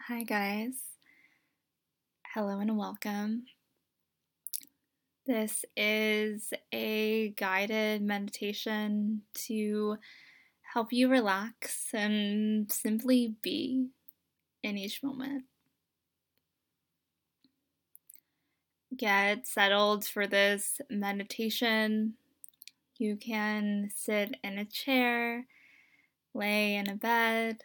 Hi, guys. Hello and welcome. This is a guided meditation to help you relax and simply be in each moment. Get settled for this meditation. You can sit in a chair, lay in a bed.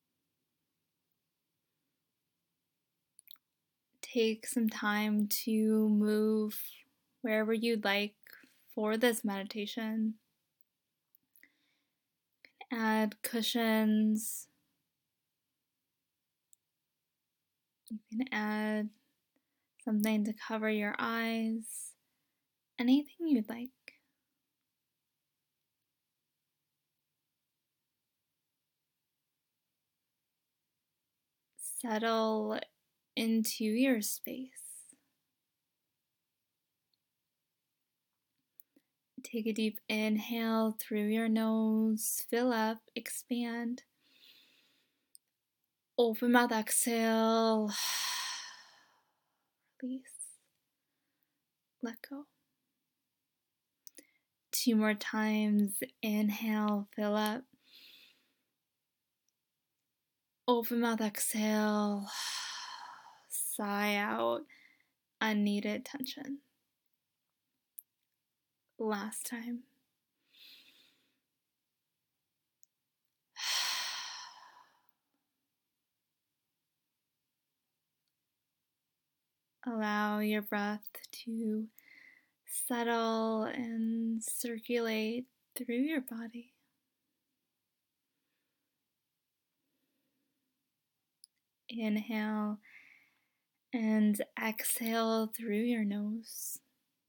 Take some time to move wherever you'd like for this meditation. Add cushions. You can add something to cover your eyes, anything you'd like. Settle into your space. Take a deep inhale through your nose, fill up, expand. Open mouth, exhale. Release. Let go. 2 more times. Inhale, fill up. Open mouth, exhale. Sigh out unneeded tension. Last time. Allow your breath to settle and circulate through your body. Inhale and exhale through your nose.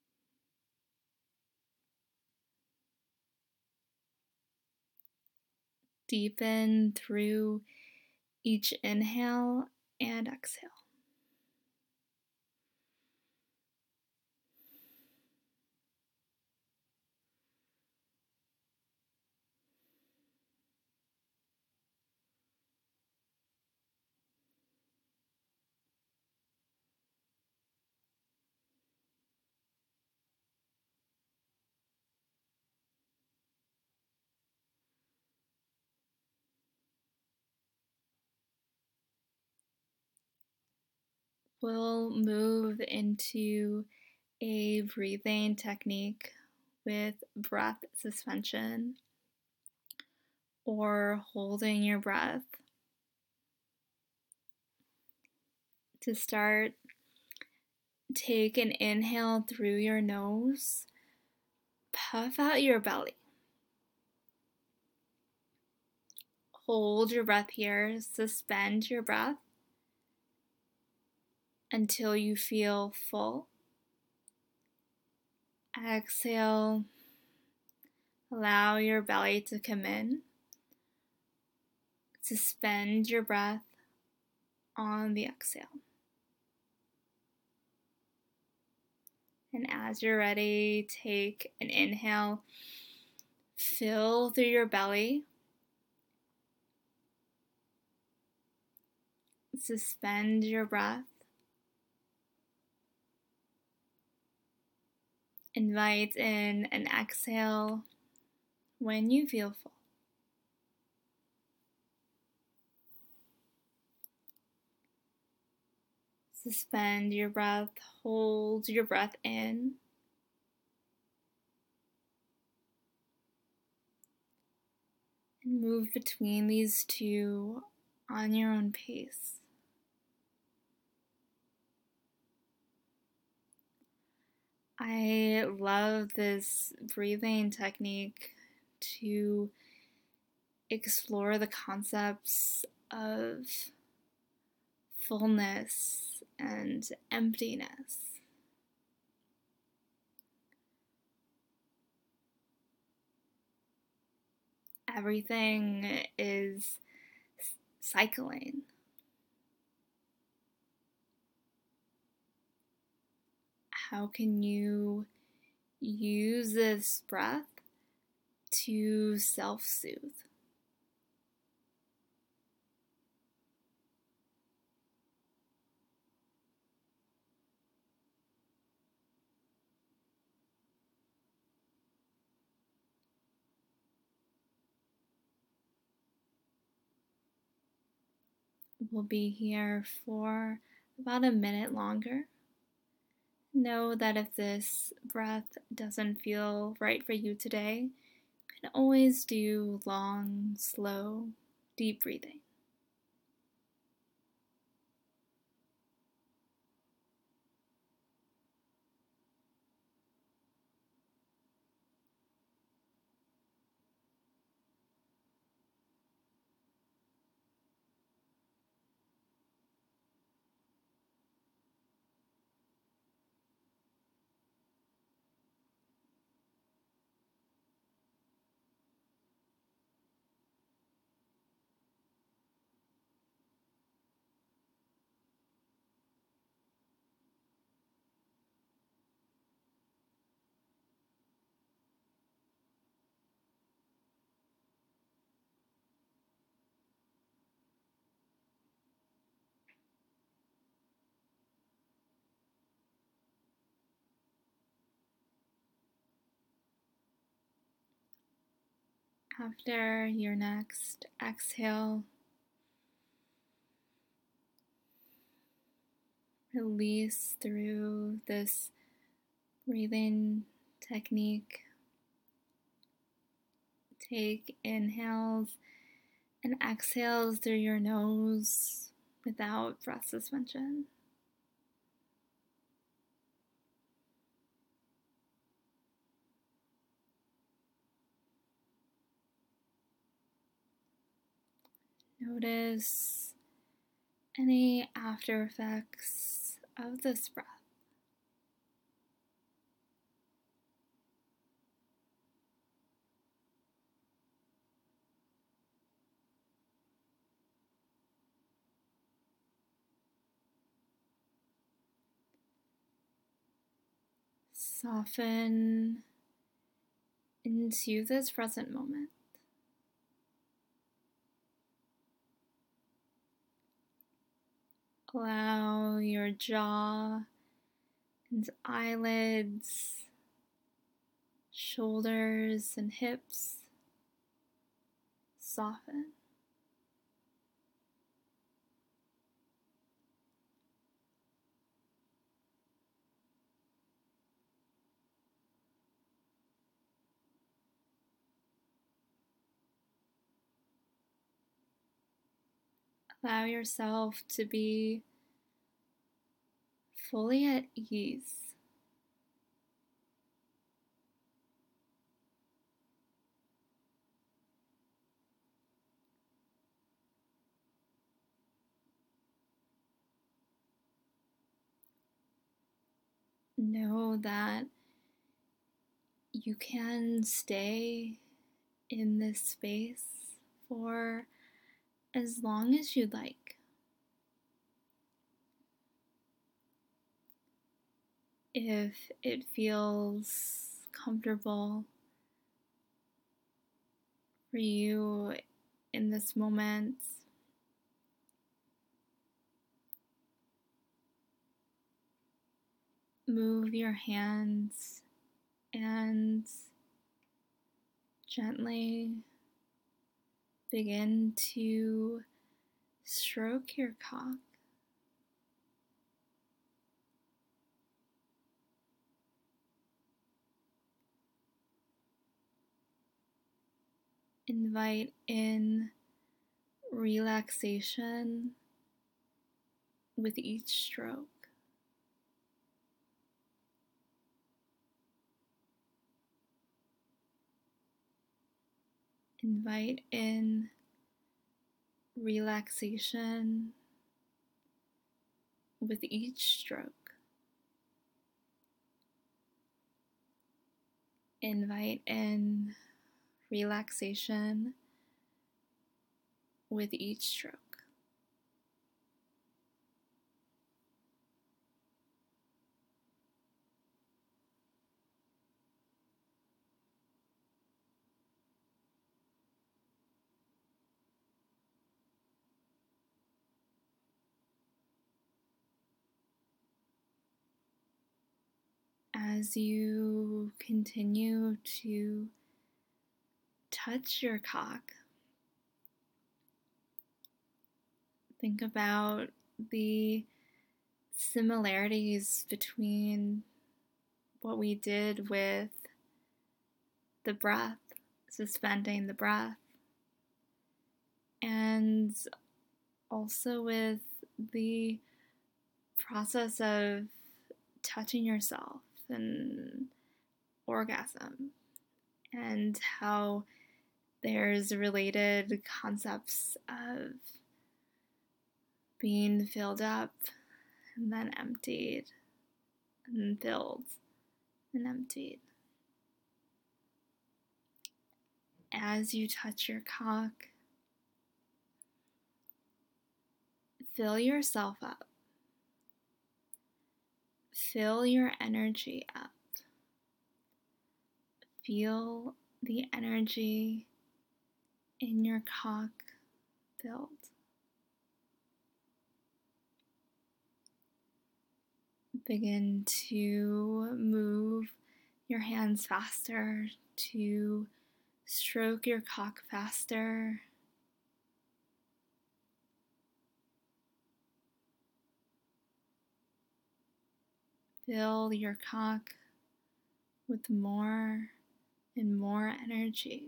Deepen through each inhale and exhale. We'll move into a breathing technique with breath suspension or holding your breath. To start, take an inhale through your nose, puff out your belly. Hold your breath here, suspend your breath until you feel full. Exhale, allow your belly to come in. Suspend your breath on the exhale. And as you're ready, take an inhale, fill through your belly. Suspend your breath. Invite in an exhale when you feel full. Suspend your breath, hold your breath in. And move between these two on your own pace. I love this breathing technique to explore the concepts of fullness and emptiness. Everything is cycling. How can you use this breath to self-soothe? We'll be here for about a minute longer. Know that if this breath doesn't feel right for you today, you can always do long, slow, deep breathing. After your next exhale, release through this breathing technique. Take inhales and exhales through your nose without breath suspension. Notice any after effects of this breath. Soften into this present moment. Allow your jaw and eyelids, shoulders and hips soften. Allow yourself to be fully at ease. Know that you can stay in this space for as long as you'd like. If it feels comfortable for you in this moment, move your hands and gently begin to stroke your cock. Invite in relaxation with each stroke. Invite in relaxation with each stroke. Invite in relaxation with each stroke. As you continue to touch your cock, Think about the similarities between what we did with the breath, suspending the breath, and also with the process of touching yourself and orgasm, and how there's related concepts of being filled up and then emptied and filled and emptied. As you touch your cock, fill yourself up. Fill your energy up. Feel the energy in your cock filled. Begin to move your hands faster to stroke your cock faster. Fill your cock with more and more energy.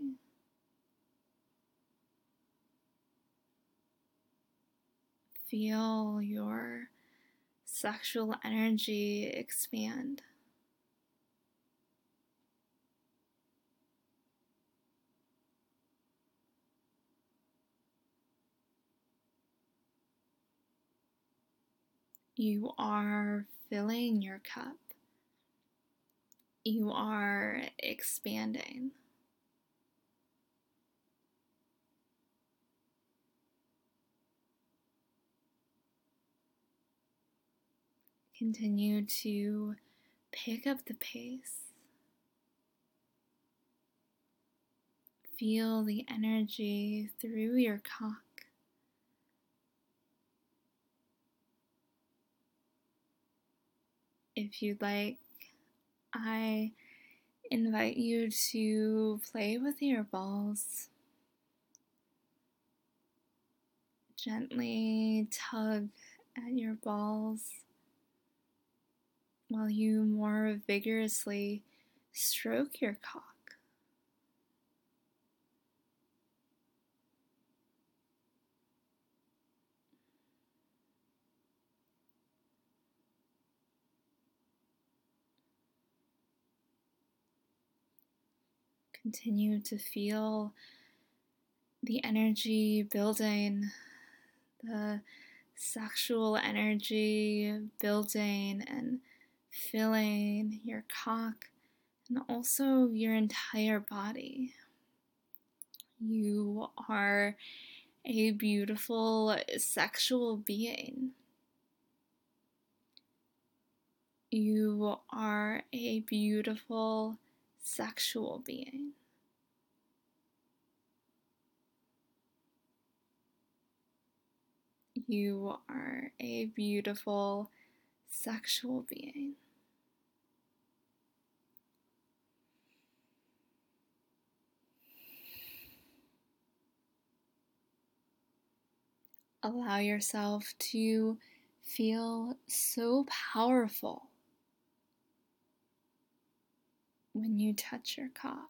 Feel your sexual energy expand. You are filling your cup. You are expanding. Continue to pick up the pace. Feel the energy through your cock. If you'd like, I invite you to play with your balls. Gently tug at your balls while you more vigorously stroke your cock. Continue to feel the energy building, the sexual energy building and filling your cock and also your entire body. You are a beautiful sexual being. You are a beautiful sexual being. You are a beautiful sexual being. Allow yourself to feel so powerful when you touch your cock.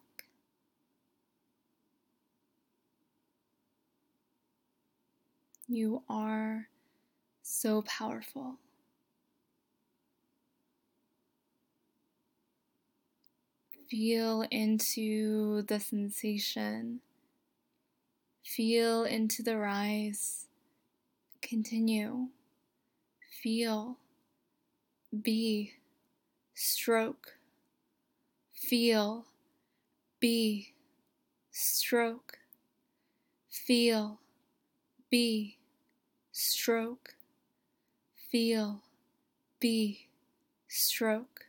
You are so powerful. Feel into the sensation. Feel into the rise. Continue. Feel. Be. Stroke. Feel. Be. Stroke. Feel. Be. Stroke. Feel. Be. Stroke.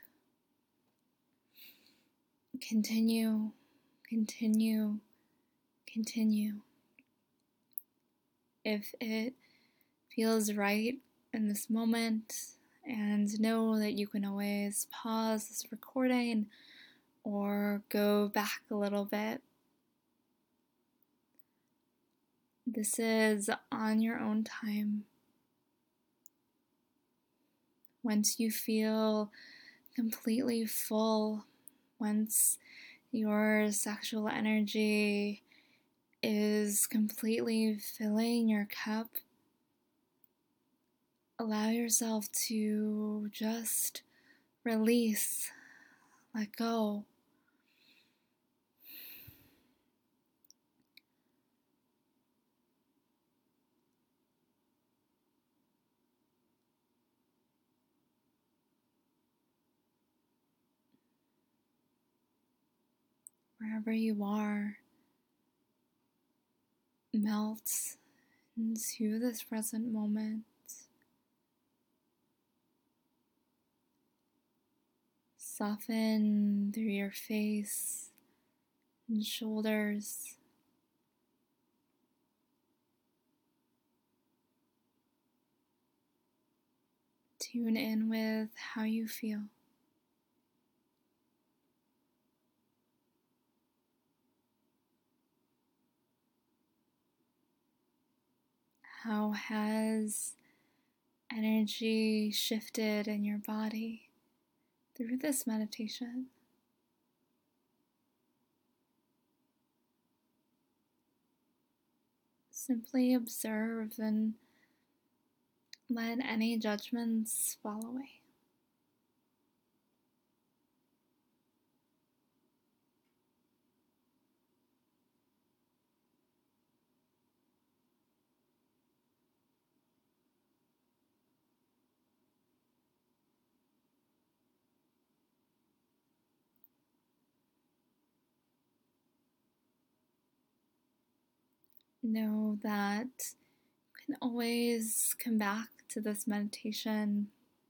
Continue. Continue. Continue. If it feels right in this moment, and know that you can always pause this recording or go back a little bit. This is on your own time. Once you feel completely full, once your sexual energy is completely filling your cup, allow yourself to just release, let go. Wherever you are, melt into this present moment. Soften through your face and shoulders. Tune in with how you feel. How has energy shifted in your body through this meditation? Simply observe and let any judgments fall away. Know that you can always come back to this meditation,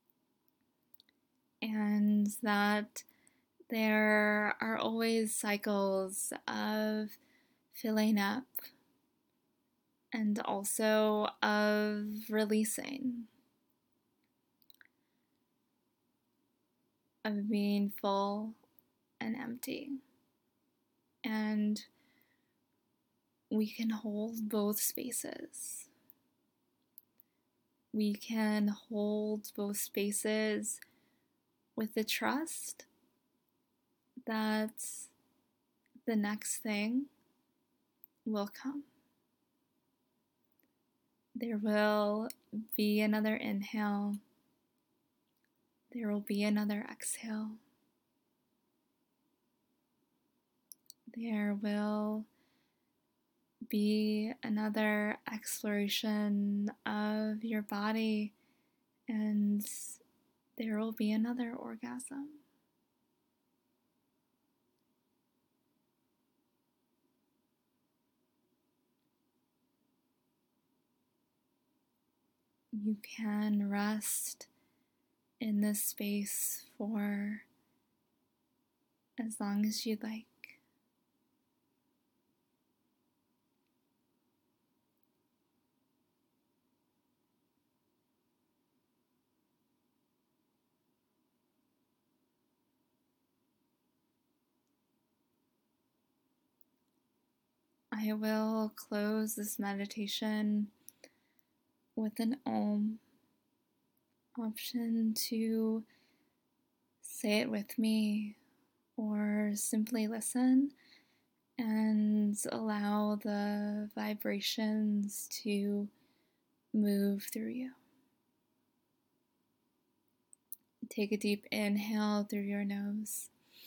and that there are always cycles of filling up and also of releasing, of being full and empty. And we can hold both spaces. We can hold both spaces with the trust that the next thing will come. There will be another inhale. There will be another exhale. There will be another exploration of your body, and there will be another orgasm. You can rest in this space for as long as you'd like. I will close this meditation with an Om. Option to say it with me or simply listen and allow the vibrations to move through you. Take a deep inhale through your nose.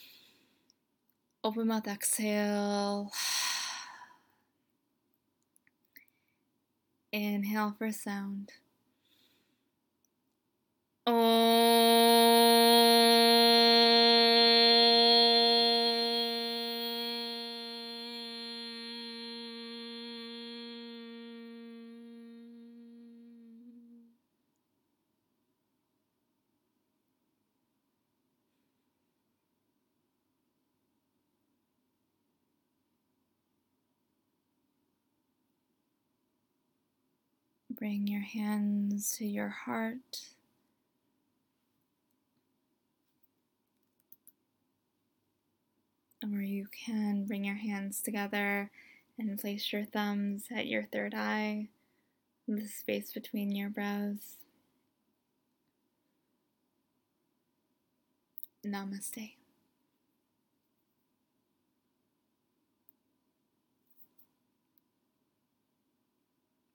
Open mouth, exhale. Inhale for sound. Bring your hands to your heart. Or you can bring your hands together And place your thumbs at your third eye, the space between your brows. Namaste.